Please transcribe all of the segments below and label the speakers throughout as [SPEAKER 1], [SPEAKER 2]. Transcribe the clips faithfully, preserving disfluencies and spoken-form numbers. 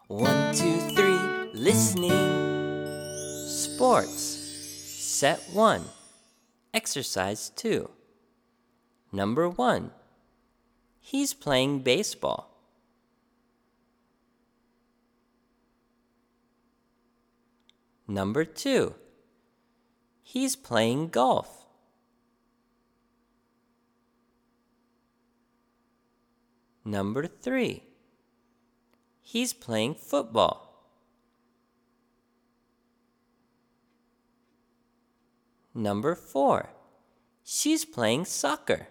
[SPEAKER 1] One, two, three, listening. Sports. Set one. Exercise two. Number one. He's playing baseball. Number two. He's playing golf. Number three. He's playing football. Number four. She's playing soccer.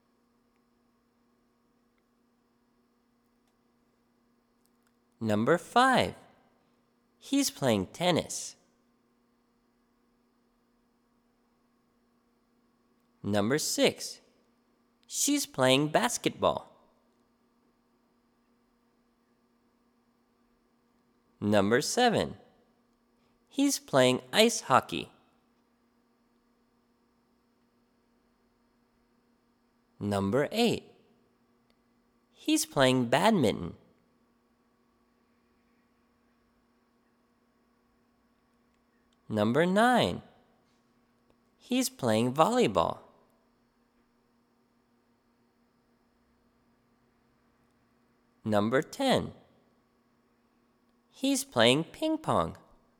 [SPEAKER 1] Number five. He's playing tennis. Number six. She's playing basketball. Number seven. He's playing ice hockey. Number eight. He's playing badminton. Number nine. He's playing volleyball. Number ten. He's playing ping pong.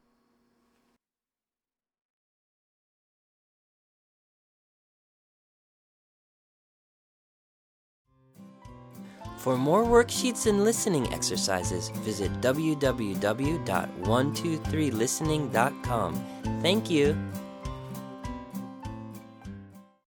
[SPEAKER 1] For more worksheets and listening exercises, visit w w w dot one two three listening dot com. Thank you.